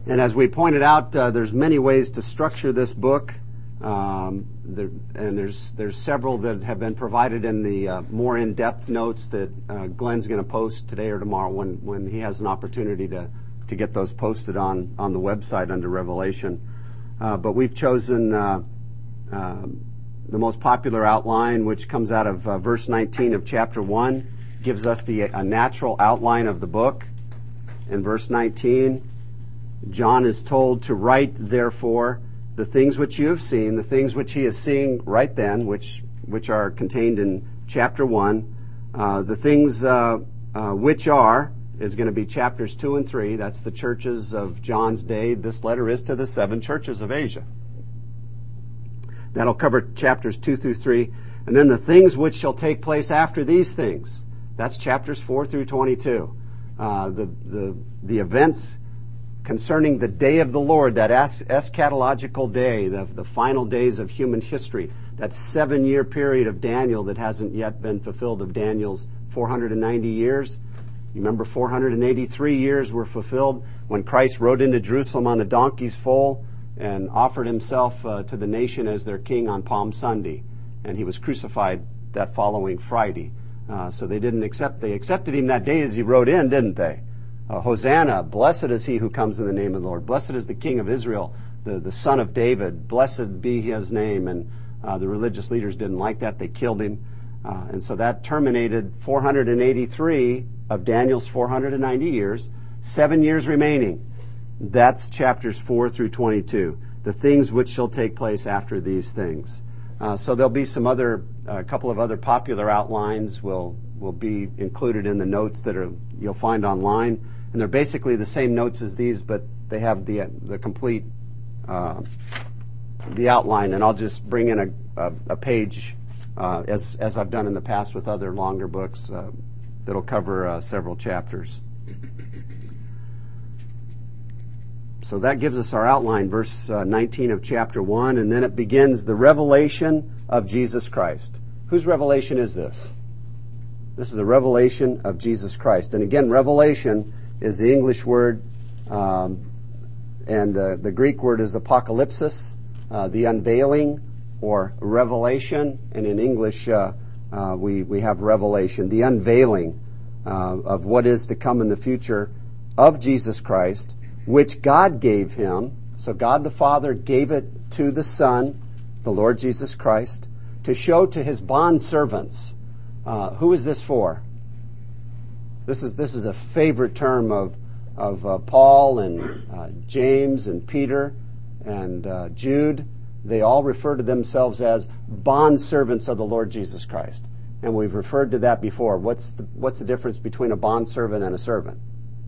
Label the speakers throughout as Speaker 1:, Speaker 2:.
Speaker 1: And as we pointed out, there's many ways to structure this book. There's several that have been provided in the more in-depth notes that Glenn's going to post today or tomorrow when he has an opportunity to get those posted on the website under Revelation. But we've chosen the most popular outline, which comes out of verse 19 of chapter 1, gives us a natural outline of the book. In verse 19, John is told to write, therefore, the things which you have seen, the things which he is seeing right then, which are contained in chapter 1. The things which are is going to be chapters 2 and 3. That's the churches of John's day. This letter is to the 7 churches of Asia. That'll cover chapters 2 through 3. And then the things which shall take place after these things. That's chapters 4 through 22. The events concerning the day of the Lord, that eschatological day, the final days of human history, that 7-year period of Daniel that hasn't yet been fulfilled of Daniel's 490 years. You remember 483 years were fulfilled when Christ rode into Jerusalem on the donkey's foal and offered himself to the nation as their king on Palm Sunday. And he was crucified that following Friday. So they accepted him that day as he rode in, didn't they? Hosanna, blessed is he who comes in the name of the Lord. Blessed is the King of Israel, the Son of David. Blessed be his name. And the religious leaders didn't like that. They killed him. And so that terminated 483 of Daniel's 490 years, 7 years remaining. That's chapters 4 through 22. The things which shall take place after these things. So there'll be a couple of other popular outlines will be included in the notes that you'll find online. And they're basically the same notes as these, but they have the complete the outline. And I'll just bring in a page as I've done in the past with other longer books that'll cover several chapters. So that gives us our outline, verse 19 of chapter 1, and then it begins the revelation of Jesus Christ. Whose revelation is this? This is the revelation of Jesus Christ. And again, revelation is the English word, and the Greek word is apocalypsis, the unveiling, or revelation. And in English, we have revelation, the unveiling of what is to come in the future of Jesus Christ, which God gave him. So God the Father gave it to the Son, the Lord Jesus Christ, to show to his bondservants. Who is this for? This is a favorite term of Paul and James and Peter and Jude. They all refer to themselves as bondservants of the Lord Jesus Christ. And we've referred to that before. What's the difference between a bondservant and a servant?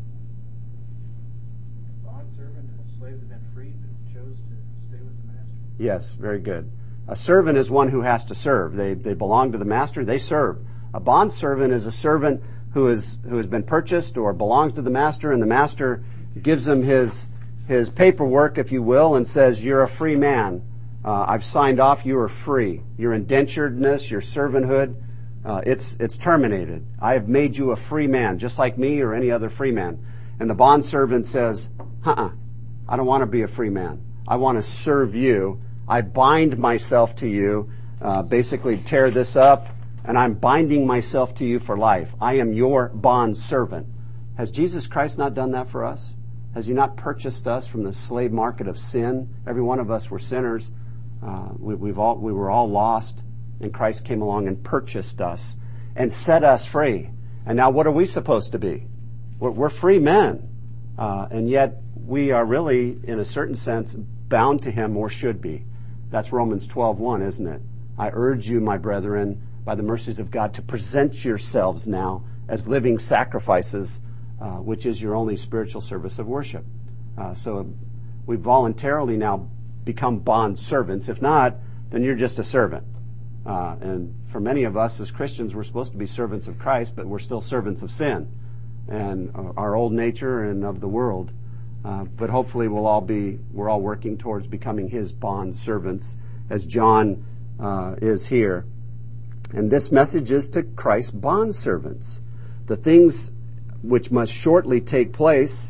Speaker 1: Yes, very good. A servant is one who has to serve. They belong to the master. They serve. A bondservant is a servant who has been purchased or belongs to the master, and the master gives him his paperwork, if you will, and says, "You're a free man. I've signed off. You are free. Your indenturedness, your servanthood, it's terminated. I have made you a free man, just like me or any other free man." And the bondservant says, I don't want to be a free man. I want to serve you. I bind myself to you, basically tear this up, and I'm binding myself to you for life. I am your bond servant. Has Jesus Christ not done that for us? Has he not purchased us from the slave market of sin? Every one of us were sinners. We were all lost, and Christ came along and purchased us and set us free. And now what are we supposed to be? We're free men, and yet we are really, in a certain sense, bound to him, or should be. That's Romans 12:1, isn't it? I urge you, my brethren, by the mercies of God, to present yourselves now as living sacrifices, which is your only spiritual service of worship. So we voluntarily now become bond servants. If not, then you're just a servant. And for many of us as Christians, we're supposed to be servants of Christ, but we're still servants of sin and our old nature and of the world. But hopefully we're all working towards becoming his bond servants, as John is here. And this message is to Christ's bond servants. The things which must shortly take place,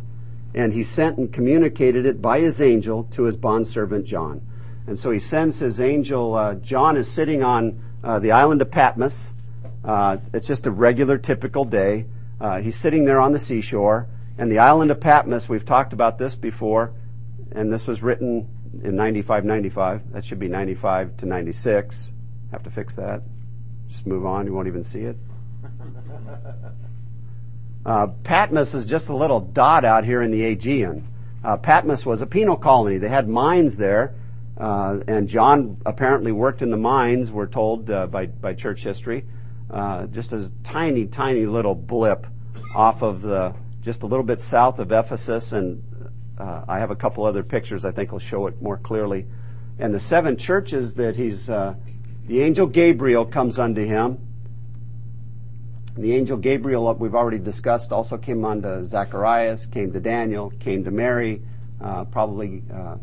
Speaker 1: and he sent and communicated it by his angel to his bondservant John. And so he sends his angel. John is sitting on the island of Patmos. It's just a regular, typical day. He's sitting there on the seashore. And the island of Patmos, we've talked about this before, and this was written in 95. That should be 95 to 96. Have to fix that. Just move on. You won't even see it. Patmos is just a little dot out here in the Aegean. Patmos was a penal colony. They had mines there, and John apparently worked in the mines, we're told by church history. Just a tiny, tiny little blip off of just a little bit south of Ephesus, and I have a couple other pictures I think will show it more clearly. And the 7 churches that the angel Gabriel comes unto him. The angel Gabriel, we've already discussed, also came unto Zacharias, came to Daniel, came to Mary, probably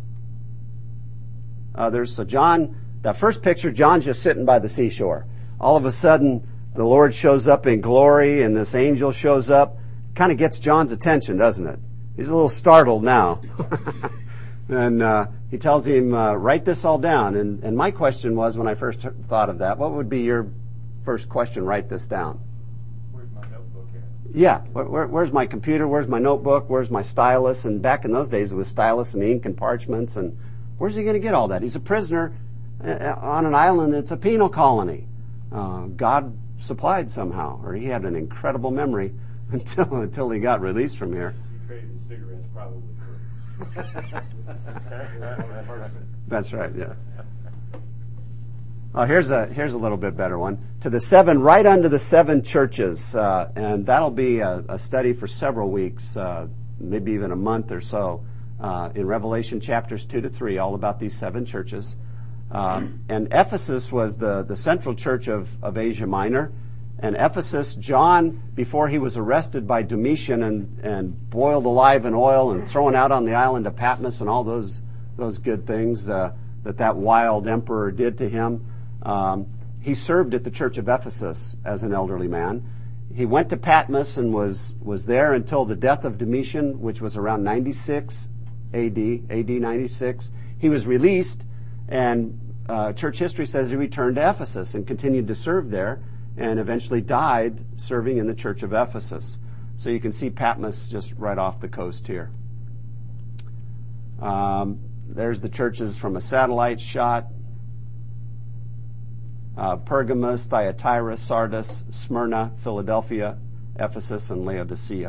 Speaker 1: others. So John, that first picture, John's just sitting by the seashore. All of a sudden, the Lord shows up in glory, and this angel shows up. Kind of gets John's attention, doesn't it? He's a little startled now. And he tells him, write this all down. And my question was, when I first thought of that, what would be your first question? Write this down.
Speaker 2: Where's my notebook at?
Speaker 1: Yeah, where's my computer? Where's my notebook? Where's my stylus? And back in those days, it was stylus and ink and parchments. And where's he going to get all that? He's a prisoner on an island that's a penal colony. God supplied somehow, or he had an incredible memory until he got released from here.
Speaker 2: He traded his cigarettes probably for
Speaker 1: That's right, yeah. Oh, here's a little bit better one. To the 7, right unto the 7 churches, and that'll be a study for several weeks, maybe even a month or so, in Revelation chapters 2 to 3, all about these 7 churches. And Ephesus was the central church of Asia Minor. And Ephesus, John, before he was arrested by Domitian and boiled alive in oil and thrown out on the island of Patmos and all those good things that wild emperor did to him, he served at the church of Ephesus as an elderly man. He went to Patmos and was there until the death of Domitian, which was around 96 AD 96. He was released, and church history says he returned to Ephesus and continued to serve there, and eventually died serving in the church of Ephesus. So you can see Patmos just right off the coast here. There's the churches from a satellite shot. Pergamos, Thyatira, Sardis, Smyrna, Philadelphia, Ephesus, and Laodicea.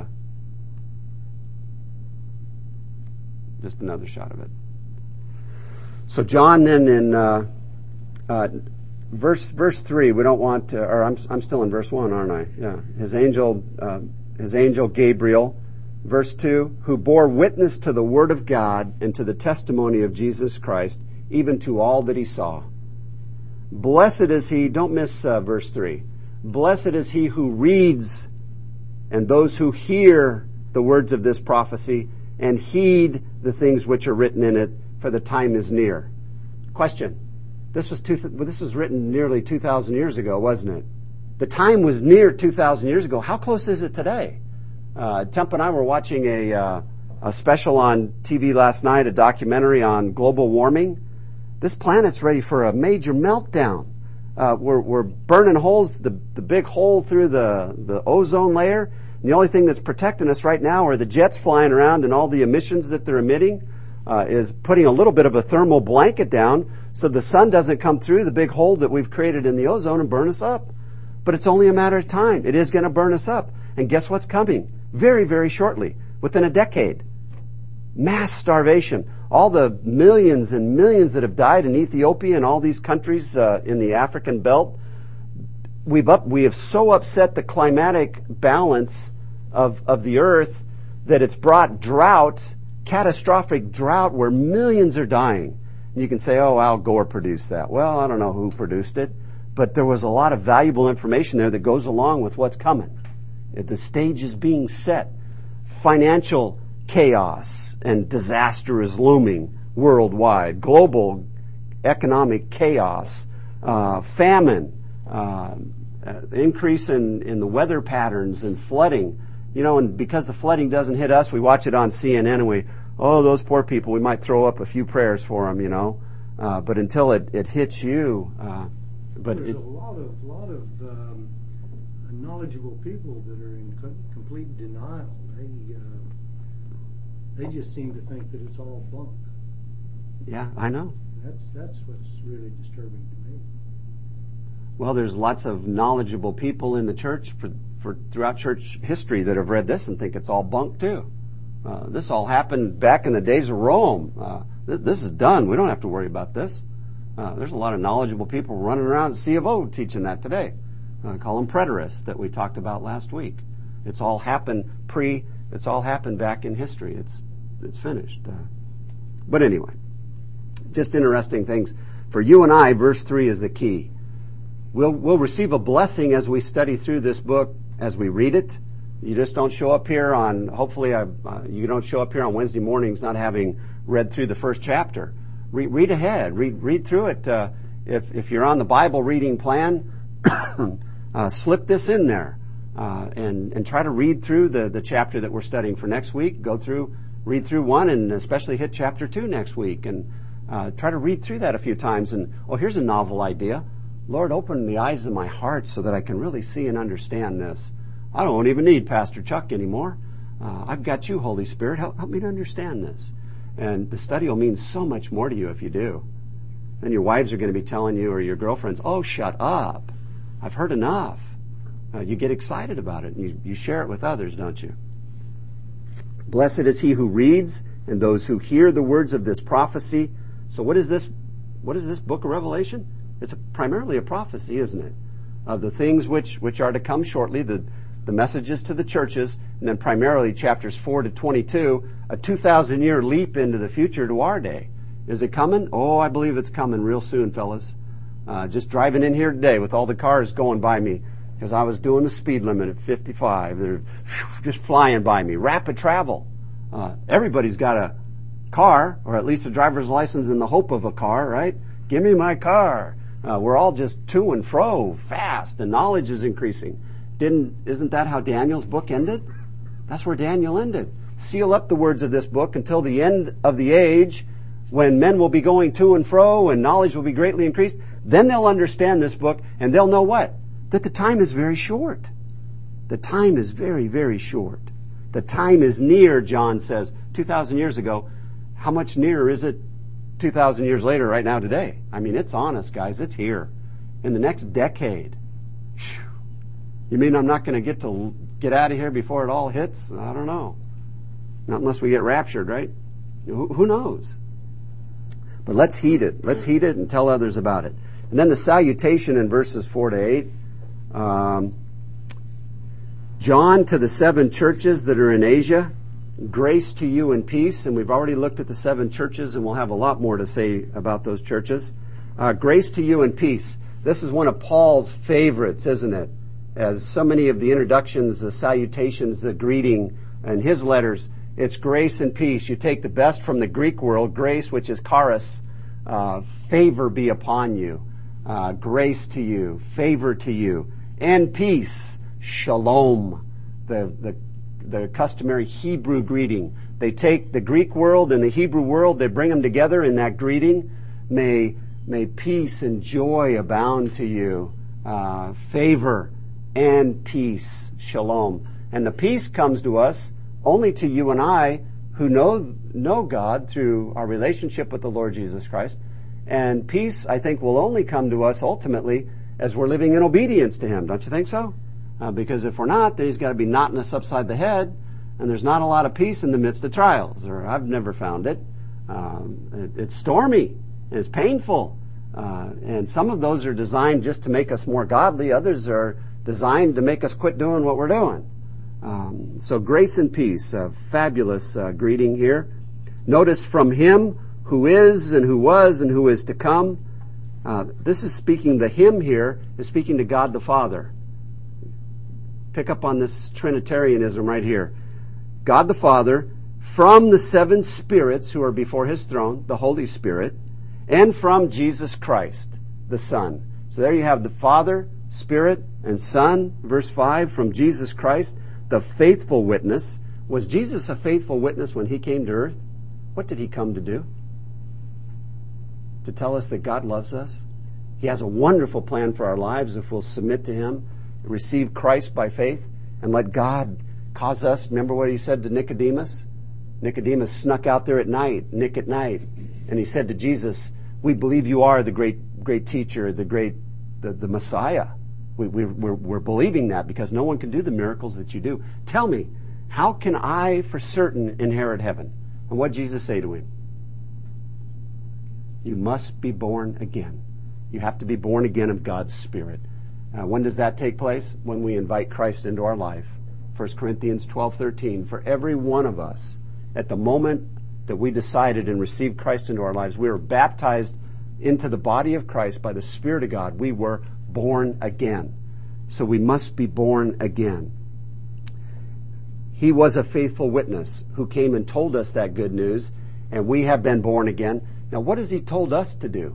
Speaker 1: Just another shot of it. So John then in verse 3, we don't want to, or I'm still in verse 1, aren't I? Yeah. His angel Gabriel. Verse 2, who bore witness to the word of God and to the testimony of Jesus Christ, even to all that he saw. Blessed is he, don't miss verse 3. Blessed is he who reads and those who hear the words of this prophecy and heed the things which are written in it, for the time is near. Question. This was written nearly 2,000 years ago, wasn't it? The time was near 2,000 years ago. How close is it today? Temp and I were watching a special on TV last night, a documentary on global warming. This planet's ready for a major meltdown. We're burning holes, the big hole through the ozone layer. And the only thing that's protecting us right now are the jets flying around, and all the emissions that they're emitting is putting a little bit of a thermal blanket down so the sun doesn't come through the big hole that we've created in the ozone and burn us up. But it's only a matter of time. It is going to burn us up. And guess what's coming? Very, very shortly, within a decade. Mass starvation. All the millions and millions that have died in Ethiopia and all these countries in the African belt, we have so upset the climatic balance of the earth that it's brought drought, catastrophic drought, where millions are dying. And you can say, oh, Al Gore produced that. Well, I don't know who produced it, but there was a lot of valuable information there that goes along with what's coming. The stage is being set. Financial chaos and disaster is looming worldwide. Global economic chaos, famine, increase in the weather patterns and flooding. And because the flooding doesn't hit us, we watch it on CNN and those poor people, we might throw up a few prayers for them, but until it hits you,
Speaker 3: there's a lot of knowledgeable people that are in complete denial. They just seem to think that it's all bunk.
Speaker 1: Yeah, I know.
Speaker 3: That's what's really disturbing to me.
Speaker 1: Well, there's lots of knowledgeable people in the church for throughout church history that have read this and think it's all bunk too. This all happened back in the days of Rome. This is done. We don't have to worry about this. There's a lot of knowledgeable people running around at C of O teaching that today. Call them preterists that we talked about last week. It's all happened back in history. It's finished. But anyway, just interesting things. For you and I, verse 3 is the key. We'll receive a blessing as we study through this book, as we read it. You just don't show up here you don't show up here on Wednesday mornings not having read through the first chapter. Read ahead. Read through it. If you're on the Bible reading plan, slip this in there and try to read through the chapter that we're studying for next week. Read through 1 and especially hit chapter 2 next week and try to read through that a few times. And here's a novel idea. Lord, open the eyes of my heart so that I can really see and understand this. I don't even need Pastor Chuck anymore. I've got you, Holy Spirit. Help me to understand this. And the study will mean so much more to you if you do. Then your wives are going to be telling you, or your girlfriends, oh, shut up. I've heard enough. You get excited about it, and you share it with others, don't you? Blessed is he who reads and those who hear the words of this prophecy. So what is this book of Revelation? It's primarily a prophecy, isn't it? Of the things which are to come shortly, the messages to the churches, and then primarily chapters 4 to 22, a 2,000-year leap into the future to our day. Is it coming? Oh, I believe it's coming real soon, fellas. Just driving in here today with all the cars going by me because I was doing the speed limit at 55. They're just flying by me. Rapid travel. Everybody's got a car, or at least a driver's license in the hope of a car, right? Give me my car. We're all just to and fro fast, and knowledge is increasing. Isn't that how Daniel's book ended? That's where Daniel ended. Seal up the words of this book until the end of the age, when men will be going to and fro and knowledge will be greatly increased. Then they'll understand this book, and they'll know what? That the time is very short. The time is very, very short. The time is near, John says, 2,000 years ago. How much nearer is it 2,000 years later right now today? I mean, it's on us, guys. It's here. In the next decade. Whew. You mean I'm not going to get out of here before it all hits? I don't know. Not unless we get raptured, right? Who knows? But let's heed it. Let's heed it and tell others about it. And then the salutation in verses 4 to 8. John, to the 7 churches that are in Asia, grace to you and peace. And we've already looked at the 7 churches, and we'll have a lot more to say about those churches. Grace to you and peace. This is one of Paul's favorites, isn't it? As so many of the introductions, the salutations, the greeting, and his letters, it's grace and peace. You take the best from the Greek world, grace, which is charis, favor be upon you, grace to you, favor to you, and peace, shalom, the customary Hebrew greeting. They take the Greek world and the Hebrew world, they bring them together in that greeting. May peace and joy abound to you, favor and peace, shalom. And the peace comes to us only to you and I who know God through our relationship with the Lord Jesus Christ. And peace, I think, will only come to us ultimately as we're living in obedience to Him. Don't you think so? Because if we're not, then He's got to be knotting us upside the head, and there's not a lot of peace in the midst of trials, or I've never found it. It's stormy, and it's painful, and some of those are designed just to make us more godly. Others are designed to make us quit doing what we're doing. So grace and peace, a fabulous greeting here. Notice from Him who is and who was and who is to come. This is speaking, the Him here is speaking to God the Father. Pick up on this Trinitarianism right here. God the Father, from the 7 spirits who are before His throne, the Holy Spirit, and from Jesus Christ, the Son. So there you have the Father, Spirit, and Son, verse 5, from Jesus Christ. the faithful witness. Was Jesus a faithful witness when he came to earth? What did he come to do? To tell us that God loves us. He has a wonderful plan for our lives if we'll submit to him, receive Christ by faith, and let God cause us. Remember what he said to Nicodemus? Nicodemus snuck out there at night, Nick at night, and he said to Jesus, "We believe you are the great teacher, the Messiah. We're believing that because no one can do the miracles that you do. Tell me, how can I for certain inherit heaven?" And what did Jesus say to him? You must be born again. You have to be born again of God's Spirit. When does that take place? When we invite Christ into our life. 1 Corinthians 12:13. For every one of us, at the moment that we decided and received Christ into our lives, we were baptized into the body of Christ by the Spirit of God. We were born again. So we must be born again. He was a faithful witness who came and told us that good news, and we have been born again. Now, what has he told us to do?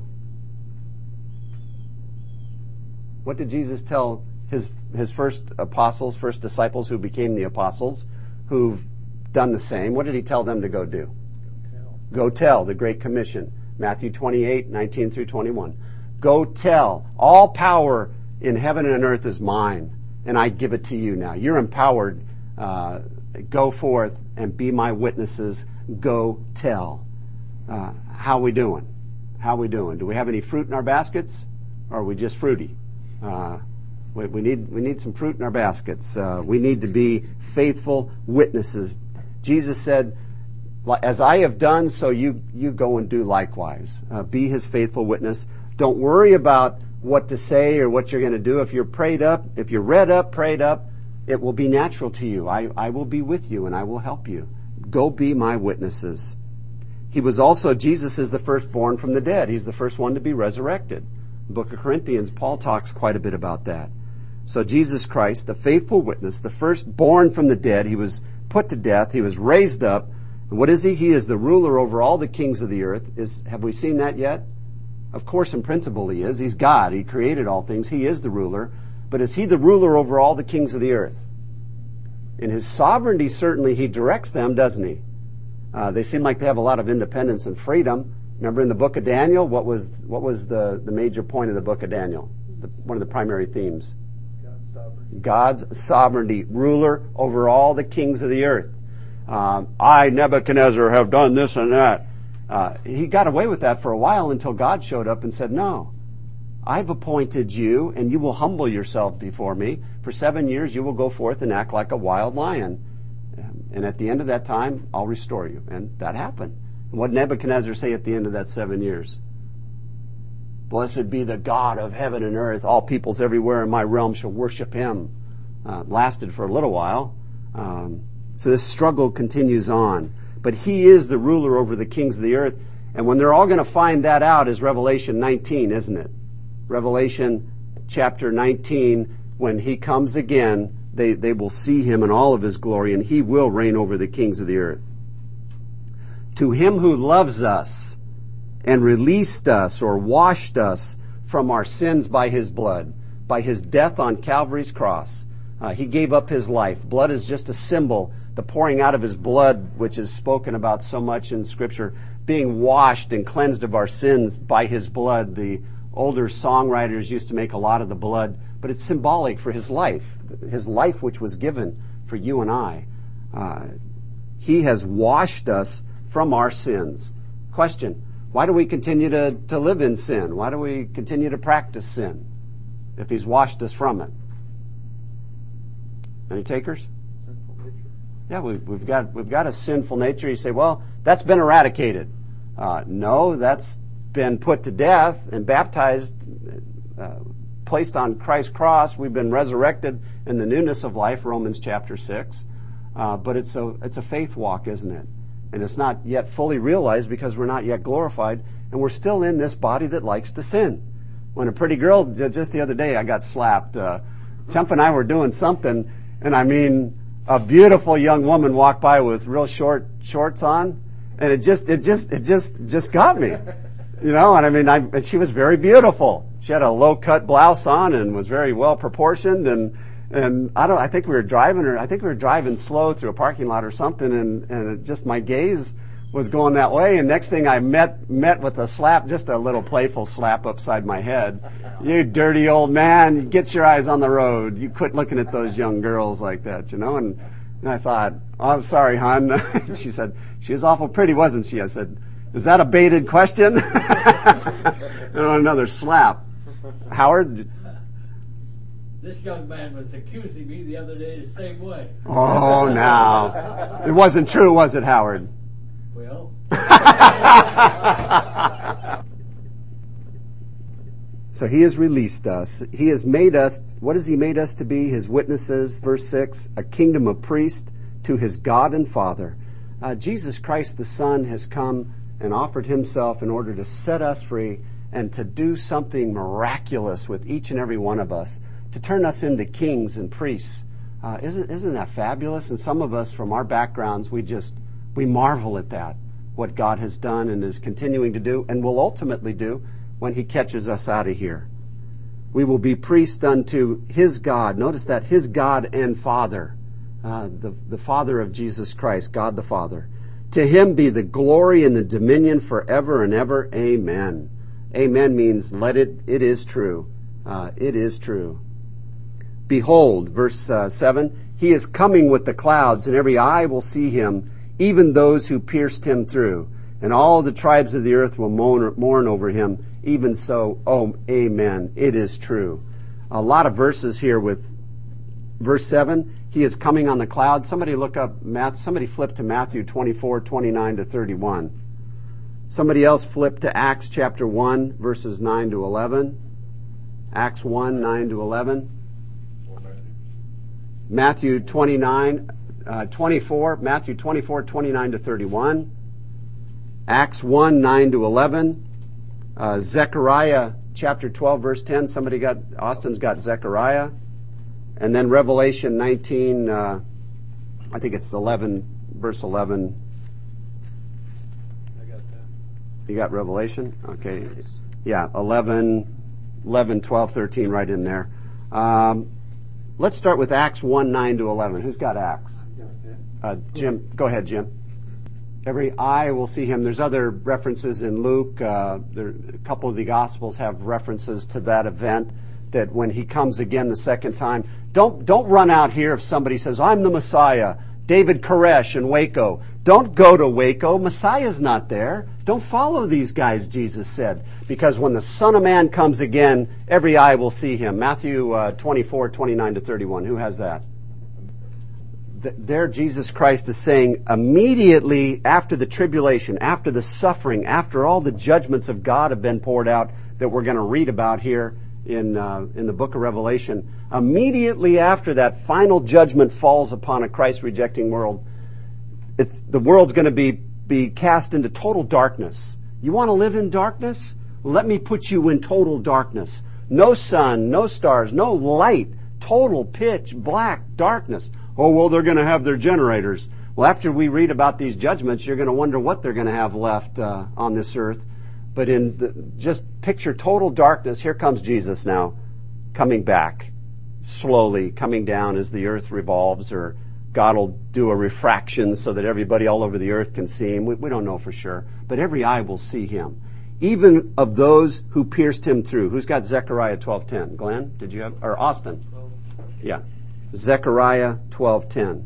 Speaker 1: What did Jesus tell his first apostles, first disciples who became the apostles, who've done the same? What did he tell them to go do? Go tell, the Great Commission. Matthew 28:19 through 21. Go tell, all power in heaven and on earth is mine, and I give it to you now. You're empowered. Go forth and be my witnesses. Go tell. How we doing? How we doing? Do we have any fruit in our baskets, or are we just fruity? We need some fruit in our baskets. We need to be faithful witnesses. Jesus said, "As I have done, so you go and do likewise." Be his faithful witness. Don't worry about what to say or what you're going to do. If you're prayed up, if you're read up, prayed up, it will be natural to you. I will be with you and I will help you. Go be my witnesses. Jesus is the firstborn from the dead. He's the first one to be resurrected. The book of Corinthians, Paul talks quite a bit about that. So Jesus Christ, the faithful witness, the firstborn from the dead, he was put to death, he was raised up. And what is he? He is the ruler over all the kings of the earth. Have we seen that yet? Of course, in principle he is. He's God. He created all things. He is the ruler. But is he the ruler over all the kings of the earth? In his sovereignty, certainly he directs them, doesn't he? They seem like they have a lot of independence and freedom. Remember in the book of Daniel, what was the major point of the book of Daniel? One of the primary themes. God's sovereignty, ruler over all the kings of the earth. I, Nebuchadnezzar, have done this and that. He got away with that for a while until God showed up and said, "No, I've appointed you, and you will humble yourself before me. For 7 years you will go forth and act like a wild lion. And at the end of that time, I'll restore you." And that happened. And what did Nebuchadnezzar say at the end of that 7 years? "Blessed be the God of heaven and earth. All peoples everywhere in my realm shall worship him." Lasted for a little while. So this struggle continues on. But he is the ruler over the kings of the earth. And when they're all going to find that out is Revelation 19, isn't it? Revelation chapter 19, when he comes again, they will see him in all of his glory, and he will reign over the kings of the earth. To him who loves us and released us or washed us from our sins by his blood, by his death on Calvary's cross. He gave up his life. Blood is just a symbol, the pouring out of his blood, which is spoken about so much in Scripture, being washed and cleansed of our sins by his blood. The older songwriters used to make a lot of the blood, but it's symbolic for his life which was given for you and I. He has washed us from our sins. Question, why do we continue to live in sin? Why do we continue to practice sin if he's washed us from it? Any takers?
Speaker 3: Sinful nature.
Speaker 1: Yeah, we've got a sinful nature. You say, well, that's been eradicated. No, that's been put to death and baptized, placed on Christ's cross. We've been resurrected in the newness of life, Romans chapter 6. But it's a faith walk, isn't it? And it's not yet fully realized because we're not yet glorified, and we're still in this body that likes to sin. When a pretty girl, just the other day, I got slapped. Temp and I were doing something, and I mean, a beautiful young woman walked by with real short shorts on, and it just got me. You know, and I mean, she was very beautiful. She had a low-cut blouse on and was very well proportioned, and And I think we were driving slow through a parking lot or something, and it just my gaze was going that way, and next thing I met with a slap, just a little playful slap upside my head. You dirty old man, get your eyes on the road. You quit looking at those young girls like that, you know. And I thought, oh, I'm sorry, hon. She said, she was awful pretty, wasn't she? I said, is that a baited question? And another slap. Howard?
Speaker 4: This young man was accusing me the other day the same way.
Speaker 1: Oh, now. It wasn't true, was it, Howard?
Speaker 4: Well.
Speaker 1: So he has released us. He has made us, what has he made us to be? His witnesses, verse 6, a kingdom of priests to his God and Father. Jesus Christ the Son has come and offered himself in order to set us free and to do something miraculous with each and every one of us, to turn us into kings and priests. Isn't that fabulous? And some of us from our backgrounds, we marvel at that, what God has done and is continuing to do and will ultimately do when he catches us out of here. We will be priests unto his God. Notice that, his God and Father, the Father of Jesus Christ, God the Father. To him be the glory and the dominion forever and ever. Amen. Amen means it is true. It is true. Behold, verse 7, he is coming with the clouds, and every eye will see him, even those who pierced him through. And all the tribes of the earth will mourn over him. Even so, oh, amen. It is true. A lot of verses here with verse 7. He is coming on the clouds. Somebody flip to Matthew 24, 29 to 31. Somebody else flip to Acts chapter 1, verses 9 to 11. Acts 1, 9 to 11. Matthew 24, 29 to 31. Acts 1, 9 to 11. Zechariah chapter 12, verse 10. Austin's got Zechariah. And then Revelation 19, I think it's 11, verse 11.
Speaker 2: I got that.
Speaker 1: You got Revelation? Okay. Yeah, 11, 12, 13, right in there. Let's start with Acts 1, 9 to 11. Who's got Acts? Jim, go ahead, Jim. Every eye will see him. There's other references in Luke. A couple of the Gospels have references to that event, that when he comes again the second time, don't run out here if somebody says, I'm the Messiah, David Koresh in Waco. Don't go to Waco. Messiah's not there. Don't follow these guys, Jesus said, because when the Son of Man comes again, every eye will see him. Matthew 24, 29 to 31. Who has that? There Jesus Christ is saying immediately after the tribulation, after the suffering, after all the judgments of God have been poured out that we're going to read about here in the book of Revelation, immediately after that final judgment falls upon a Christ-rejecting world, the world's going to be cast into total darkness. You want to live in darkness? Let me put you in total darkness. No sun, no stars, no light, total pitch black darkness. Oh, well, they're going to have their generators. Well, after we read about these judgments, you're going to wonder what they're going to have left on this earth. But just picture total darkness. Here comes Jesus now, coming back, slowly coming down as the earth revolves, or God will do a refraction so that everybody all over the earth can see him. We don't know for sure, but every eye will see him, even of those who pierced him through. Who's got Zechariah 12:10? Glenn, did you have, or Austin? Yeah. Zechariah 12:10.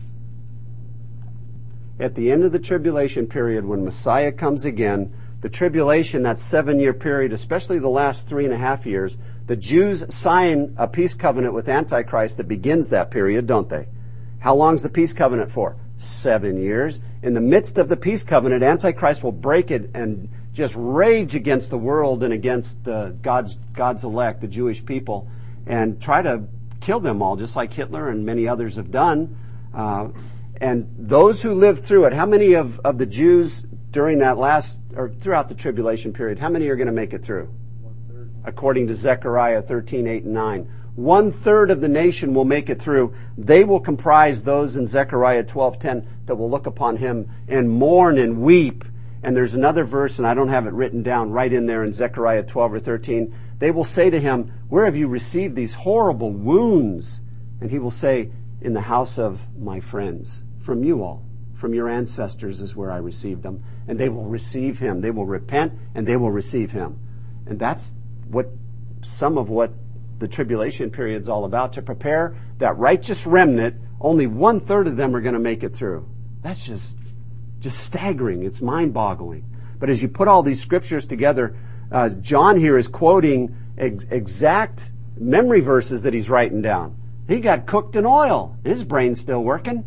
Speaker 1: At the end of the tribulation period, when Messiah comes again, the tribulation, that 7-year period, especially the last 3.5 years, the Jews sign a peace covenant with Antichrist that begins that period, don't they? How long's the peace covenant for? 7 years. In the midst of the peace covenant, Antichrist will break it and just rage against the world and against God's elect, the Jewish people, and try to kill them all, just like Hitler and many others have done. And those who lived through it, how many of the Jews during that throughout the tribulation period, how many are going to make it through?
Speaker 2: 1/3.
Speaker 1: According to Zechariah 13, 8, and 9. 1/3 of the nation will make it through. They will comprise those in Zechariah 12:10 that will look upon him and mourn and weep. And there's another verse, and I don't have it written down, right in there in Zechariah 12 or 13. They will say to him, where have you received these horrible wounds? And he will say, in the house of my friends, from you all, from your ancestors is where I received them. And they will receive him. They will repent and they will receive him. And that's some of what the tribulation period is all about, to prepare that righteous remnant. Only 1/3 of them are going to make it through. That's just staggering. It's mind-boggling. But as you put all these scriptures together, John here is quoting exact memory verses that he's writing down. He got cooked in oil. His brain's still working.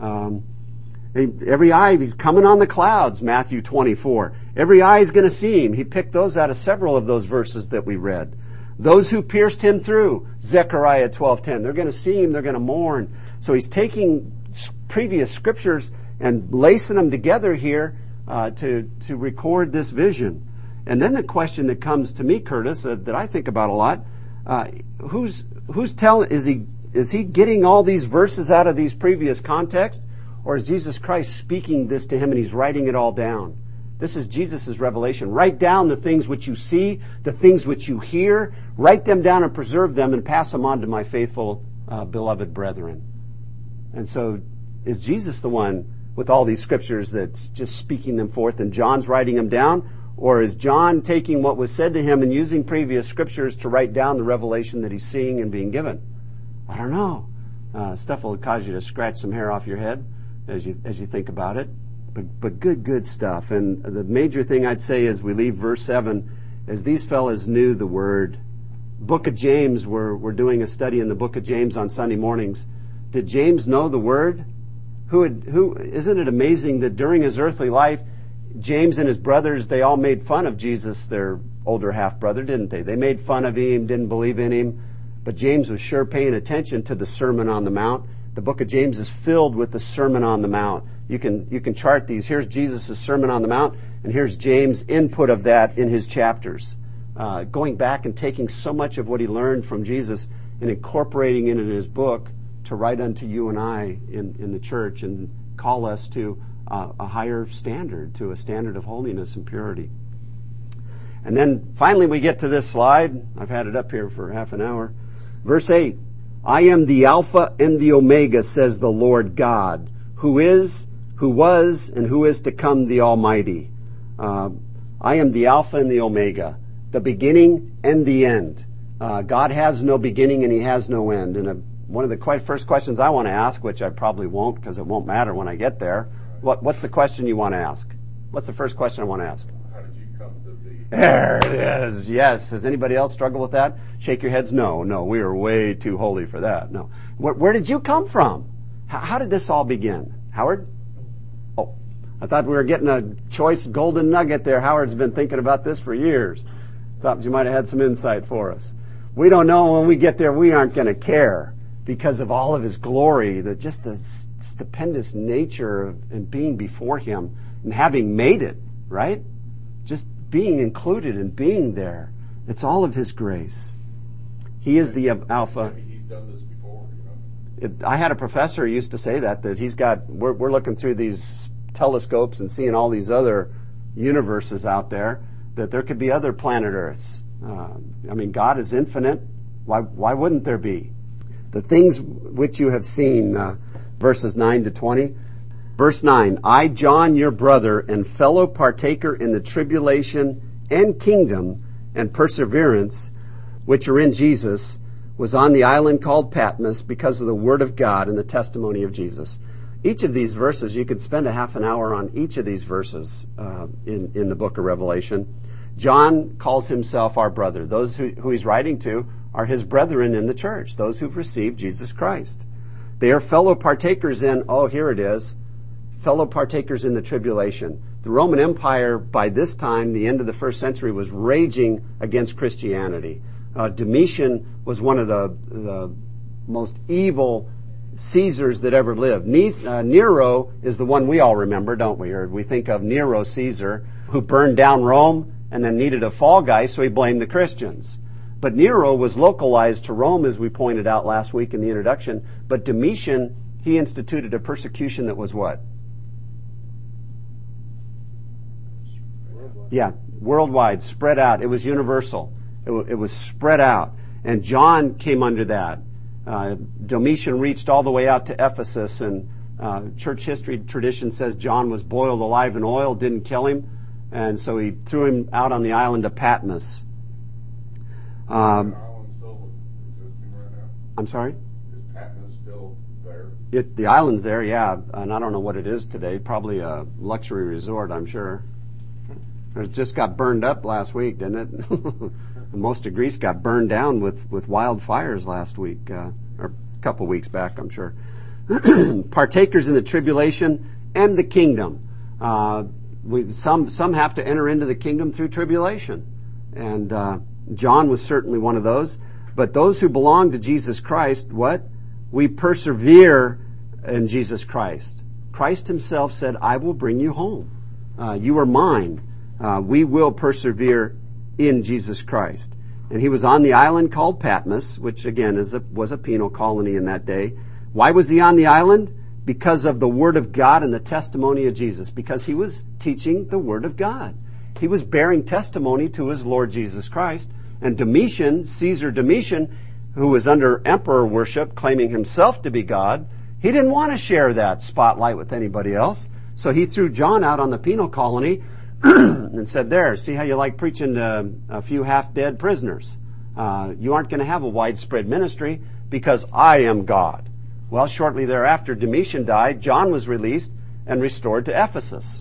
Speaker 1: Every eye, he's coming on the clouds, Matthew 24. Every eye is going to see him. He picked those out of several of those verses that we read. Those who pierced him through, Zechariah 12:10. They're going to see him. They're going to mourn. So he's taking previous scriptures and lacing them together here to record this vision. And then the question that comes to me, Curtis, that I think about a lot, is he getting all these verses out of these previous contexts? Or is Jesus Christ speaking this to him and he's writing it all down? This is Jesus' revelation. Write down the things which you see, the things which you hear. Write them down and preserve them and pass them on to my faithful, beloved brethren. And so is Jesus the one with all these scriptures that's just speaking them forth and John's writing them down? Or is John taking what was said to him and using previous scriptures to write down the revelation that he's seeing and being given? I don't know. Stuff will cause you to scratch some hair off your head as you think about it. But good stuff. And the major thing I'd say as we leave verse 7 is these fellas knew the Word. Book of James, we're doing a study in the Book of James on Sunday mornings. Did James know the Word? Isn't it amazing that during his earthly life, James and his brothers, they all made fun of Jesus, their older half-brother, didn't they? They made fun of him, didn't believe in him. But James was sure paying attention to the Sermon on the Mount. The book of James is filled with the Sermon on the Mount. You can chart these. Here's Jesus' Sermon on the Mount, and here's James' input of that in his chapters. Going back and taking so much of what he learned from Jesus and incorporating it in his book to write unto you and I in the church and call us to a higher standard, to a standard of holiness and purity. And then finally we get to this slide. I've had it up here for half an hour. Verse 8, I am the Alpha and the Omega, says the Lord God, who is, who was, and who is to come, the Almighty. I am the Alpha and the Omega, the beginning and the end. God has no beginning and he has no end. And one of the first questions I want to ask, which I probably won't because it won't matter when I get there, what's the question you want to ask? What's the first question I want to ask?
Speaker 2: How did you come to be?
Speaker 1: There it is. Yes. Has anybody else struggled with that? Shake your heads. No, we are way too holy for that. No. Where did you come from? How did this all begin? Howard? Oh, I thought we were getting a choice golden nugget there. Howard's been thinking about this for years. Thought you might have had some insight for us. We don't know. When we get there, we aren't going to care because of all of his glory, just the stupendous nature and being before him and having made it, right? Just being included and being there. It's all of his grace. He is the Alpha.
Speaker 2: Maybe he's done this before, you know.
Speaker 1: I had a professor who used to say that he's got, we're looking through these telescopes and seeing all these other universes out there, that there could be other planet Earths. God is infinite. Why wouldn't there be? The things which you have seen, verses 9 to 20. Verse 9, I, John, your brother, and fellow partaker in the tribulation and kingdom and perseverance which are in Jesus, was on the island called Patmos because of the word of God and the testimony of Jesus. Each of these verses, you could spend a half an hour on each of these verses in the book of Revelation. John calls himself our brother. Those who he's writing to are his brethren in the church, those who've received Jesus Christ. They are fellow partakers in, here it is, fellow partakers in the tribulation. The Roman Empire, by this time, the end of the first century, was raging against Christianity. Domitian was one of the most evil Caesars that ever lived. Nero is the one we all remember, don't we? Or we think of Nero Caesar, who burned down Rome and then needed a fall guy, so he blamed the Christians. But Nero was localized to Rome, as we pointed out last week in the introduction. But Domitian, he instituted a persecution that was what? Worldwide, spread out. It was universal. It was spread out. And John came under that. Domitian reached all the way out to Ephesus, and church history tradition says John was boiled alive in oil, didn't kill him, and so he threw him out on the island of Patmos.
Speaker 2: Is the island still existing right now?
Speaker 1: I'm sorry?
Speaker 2: Is Patmos still there?
Speaker 1: The island's there, yeah, and I don't know what it is today. Probably a luxury resort, I'm sure. It just got burned up last week, didn't it? Most of Greece got burned down with wildfires last week, or a couple weeks back, I'm sure. Partakers in the tribulation and the kingdom. Some have to enter into the kingdom through tribulation, and John was certainly one of those. But those who belong to Jesus Christ, what? We persevere in Jesus Christ. Christ himself said, I will bring you home. You are mine. We will persevere in Jesus Christ. And he was on the island called Patmos, which again was a penal colony in that day. Why was he on the island? Because of the Word of God and the testimony of Jesus. Because he was teaching the Word of God. He was bearing testimony to his Lord Jesus Christ. And Domitian, Caesar Domitian, who was under emperor worship, claiming himself to be God, he didn't want to share that spotlight with anybody else. So he threw John out on the penal colony and said, there, see how you like preaching to a few half-dead prisoners. You aren't going to have a widespread ministry because I am God. Well, shortly thereafter, Domitian died. John was released and restored to Ephesus.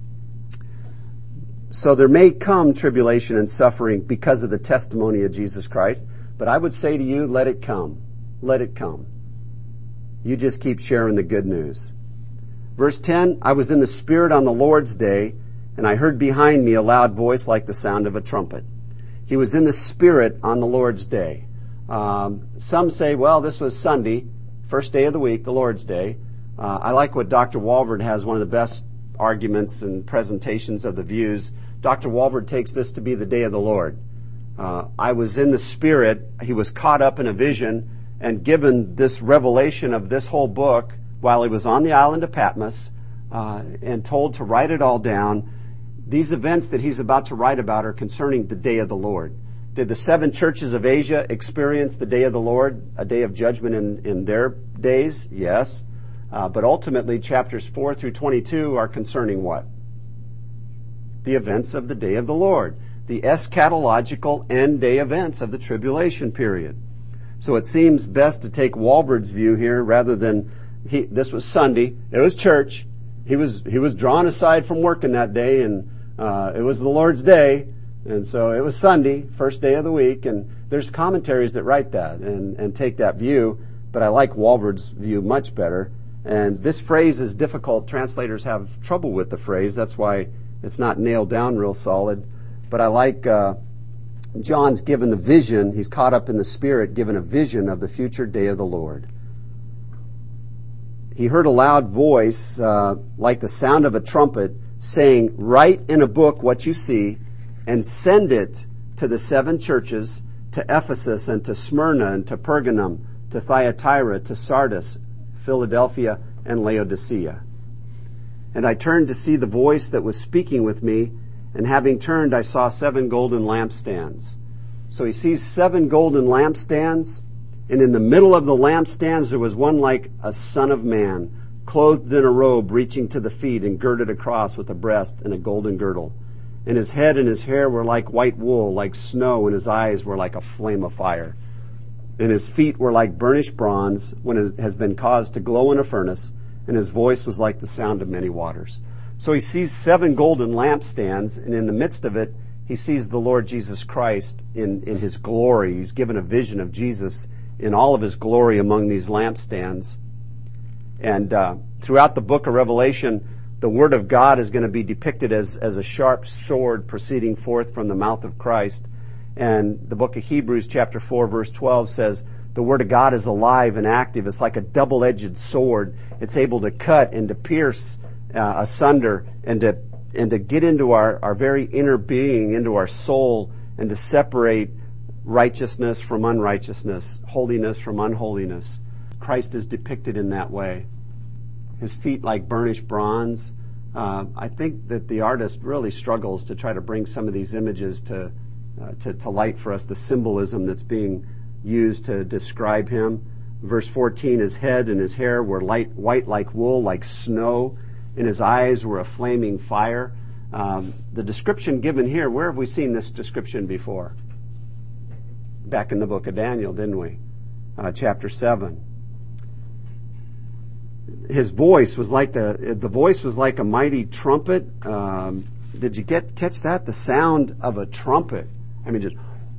Speaker 1: So there may come tribulation and suffering because of the testimony of Jesus Christ. But I would say to you, let it come. Let it come. You just keep sharing the good news. Verse 10, I was in the Spirit on the Lord's day, and I heard behind me a loud voice like the sound of a trumpet. He was in the Spirit on the Lord's day. Some say, well, this was Sunday, first day of the week, the Lord's Day. I like what Dr. Walvoord has, one of the best arguments and presentations of the views. Dr. Walvoord takes this to be the day of the Lord. I was in the Spirit. He was caught up in a vision and given this revelation of this whole book while he was on the island of Patmos and told to write it all down. These events that he's about to write about are concerning the day of the Lord. Did the 7 churches of Asia experience the day of the Lord, a day of judgment in their days? Yes. But ultimately, chapters 4 through 22 are concerning what? The events of the day of the Lord. The eschatological end day events of the tribulation period. So it seems best to take Walvoord's view here rather than this was Sunday. It was church. He was drawn aside from working that day, and it was the Lord's day, and so it was Sunday, first day of the week. And there's commentaries that write that and take that view, but I like Walvoord's view much better. And this phrase is difficult. Translators have trouble with the phrase. That's why it's not nailed down real solid. But I like John's given the vision. He's caught up in the Spirit, given a vision of the future day of the Lord. He heard a loud voice, like the sound of a trumpet, saying, write in a book what you see and send it to the 7 churches, to Ephesus and to Smyrna and to Pergamum, to Thyatira, to Sardis, Philadelphia, and Laodicea. And I turned to see the voice that was speaking with me, and having turned, I saw 7 golden lampstands. So he sees 7 golden lampstands, and in the middle of the lampstands there was one like a son of man, clothed in a robe reaching to the feet and girded across with a breast and a golden girdle. And his head and his hair were like white wool, like snow, and his eyes were like a flame of fire. And his feet were like burnished bronze when it has been caused to glow in a furnace, and his voice was like the sound of many waters. So he sees 7 golden lampstands, and in the midst of it, he sees the Lord Jesus Christ in his glory. He's given a vision of Jesus in all of his glory among these lampstands. And throughout the book of Revelation, the Word of God is going to be depicted as a sharp sword proceeding forth from the mouth of Christ. And the book of Hebrews chapter 4 verse 12 says, the Word of God is alive and active. It's like a double-edged sword. It's able to cut and to pierce asunder and to get into our very inner being, into our soul, and to separate righteousness from unrighteousness, holiness from unholiness. Christ is depicted in that way. His feet like burnished bronze. I think that the artist really struggles to try to bring some of these images to light for us, the symbolism that's being used to describe him. Verse 14, his head and his hair were white like wool, like snow, and his eyes were a flaming fire. The description given here, where have we seen this description before? Back in the book of Daniel, didn't we? Chapter 7. His voice was like the voice was like a mighty trumpet. Did you catch that? The sound of a trumpet. I mean, just,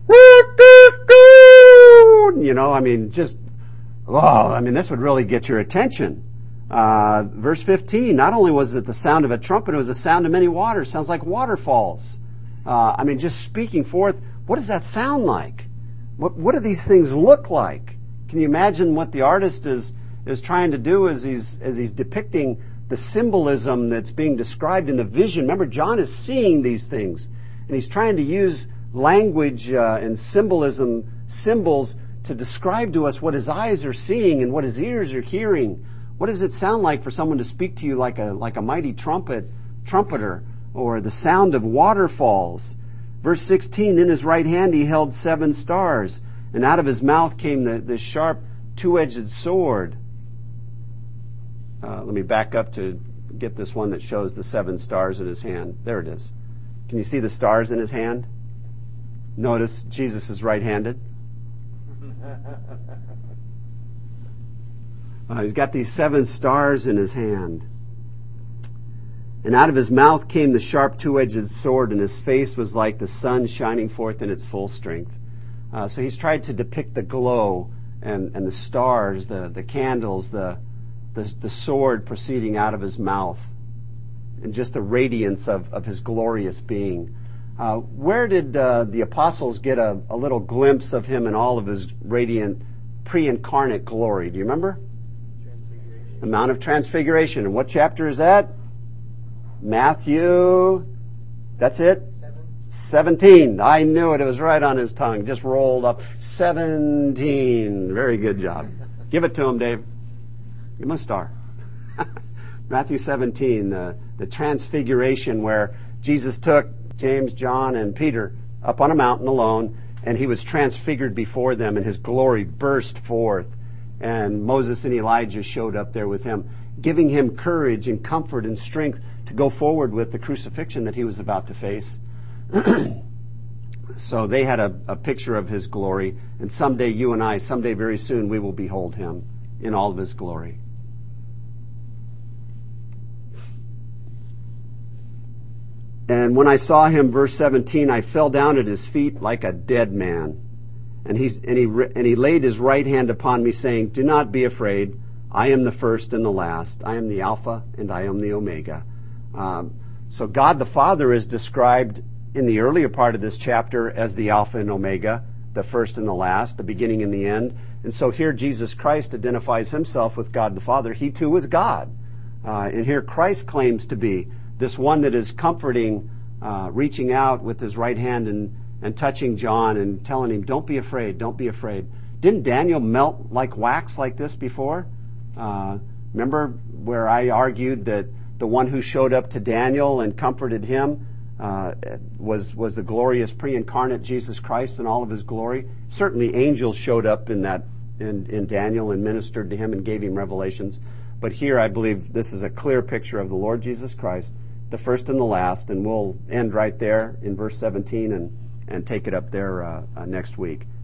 Speaker 1: just, this would really get your attention. Verse 15, not only was it the sound of a trumpet, it was the sound of many waters. Sounds like waterfalls. Just speaking forth, what does that sound like? What do these things look like? Can you imagine what the artist is trying to do as he's depicting the symbolism that's being described in the vision? Remember, John is seeing these things, and he's trying to use language and symbols to describe to us what his eyes are seeing and what his ears are hearing. What does it sound like for someone to speak to you like a mighty trumpeter, or the sound of waterfalls? Verse 16, in his right hand he held 7 stars, and out of his mouth came the sharp two-edged sword. Let me back up to get this one that shows the 7 stars in his hand. There it is. Can you see the stars in his hand? Notice Jesus is right-handed. He's got these 7 stars in his hand. And out of his mouth came the sharp two-edged sword, and his face was like the sun shining forth in its full strength. So he's tried to depict the glow and the stars, the candles, the sword proceeding out of his mouth, and just the radiance of his glorious being. Where did the apostles get a little glimpse of him in all of his radiant pre-incarnate glory? Do you remember? The Mount of Transfiguration. And what chapter is that? Matthew. That's it? 17. I knew it. It was right on his tongue. Just rolled up. 17. Very good job. Give it to him, Dave. Give him a star. Matthew 17, the Transfiguration, where Jesus took James, John, and Peter up on a mountain alone, and he was transfigured before them, and his glory burst forth. And Moses and Elijah showed up there with him, giving him courage and comfort and strength to go forward with the crucifixion that he was about to face. So they had a picture of his glory, and someday you and I, someday very soon, we will behold him in all of his glory. And when I saw him, verse 17, I fell down at his feet like a dead man. And he laid his right hand upon me, saying, do not be afraid. I am the first and the last. I am the Alpha and I am the Omega. So God the Father is described in the earlier part of this chapter as the Alpha and Omega, the first and the last, the beginning and the end. And so here Jesus Christ identifies himself with God the Father. He too is God. And here Christ claims to be this one that is comforting, reaching out with his right hand and touching John and telling him, don't be afraid, don't be afraid. Didn't Daniel melt like wax like this before? Remember where I argued that the one who showed up to Daniel and comforted him was the glorious pre-incarnate Jesus Christ in all of his glory? Certainly angels showed up in Daniel and ministered to him and gave him revelations. But here I believe this is a clear picture of the Lord Jesus Christ, the first and the last, and we'll end right there in verse 17 and take it up there next week.